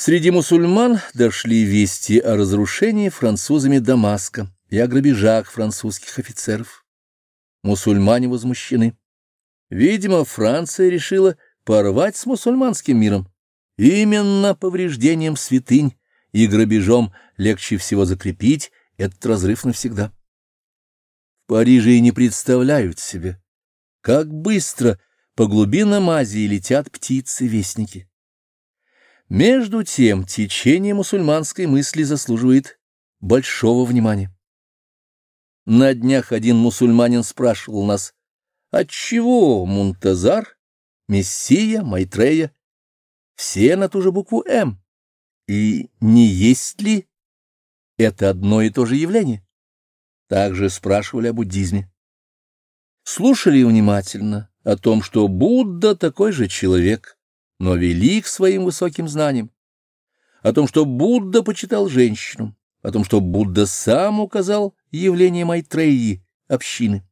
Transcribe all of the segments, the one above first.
Среди мусульман дошли вести о разрушении французами Дамаска и о грабежах французских офицеров. Мусульмане возмущены. Видимо, Франция решила порвать с мусульманским миром. Именно повреждением святынь и грабежом легче всего закрепить этот разрыв навсегда. В Париже и не представляют себе, как быстро по глубинам Азии летят птицы-вестники. Между тем, течение мусульманской мысли заслуживает большого внимания. На днях один мусульманин спрашивал нас, отчего Мунтазар, Мессия, Майтрея все на ту же букву «М», и не есть ли это одно и то же явление? Также спрашивали о буддизме. Слушали внимательно о том, что Будда такой же человек, но велик своим высоким знанием, о том, что Будда почитал женщину, о том, что Будда сам указал явление Майтреи, общины.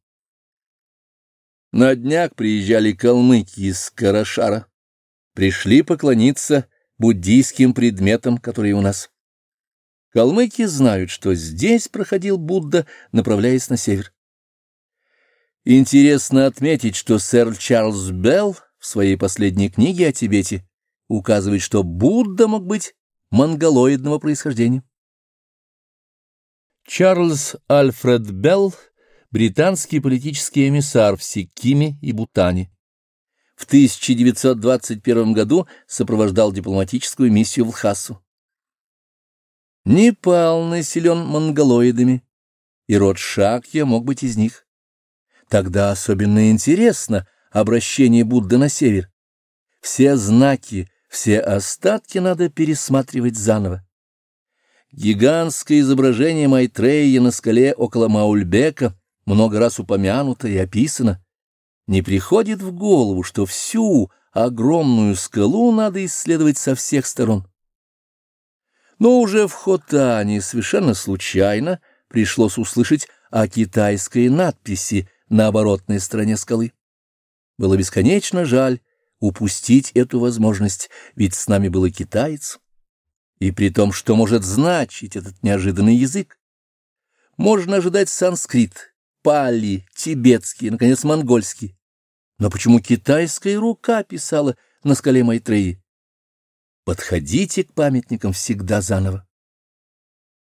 На днях приезжали калмыки из Карашара, пришли поклониться буддийским предметам, которые у нас. Калмыки знают, что здесь проходил Будда, направляясь на север. Интересно отметить, что сэр Чарльз Белл в своей последней книге о Тибете указывает, что Будда мог быть монголоидного происхождения. Чарльз Альфред Белл, британский политический эмиссар в Сиккиме и Бутане. В 1921 году сопровождал дипломатическую миссию в Лхасу. Непал населен монголоидами, и род Шакья мог быть из них. Тогда особенно интересно обращение Будды на север. Все знаки, все остатки надо пересматривать заново. Гигантское изображение Майтреи на скале около Маульбека, много раз упомянуто и описано. Не приходит в голову, что всю огромную скалу надо исследовать со всех сторон. Но уже в Хотане совершенно случайно пришлось услышать о китайской надписи на оборотной стороне скалы. Было бесконечно жаль упустить эту возможность, ведь с нами был и китаец. И при том, что может значить этот неожиданный язык. Можно ожидать санскрит, пали, тибетский, наконец, монгольский. Но почему китайская рука писала на скале Майтреи? Подходите к памятникам всегда заново.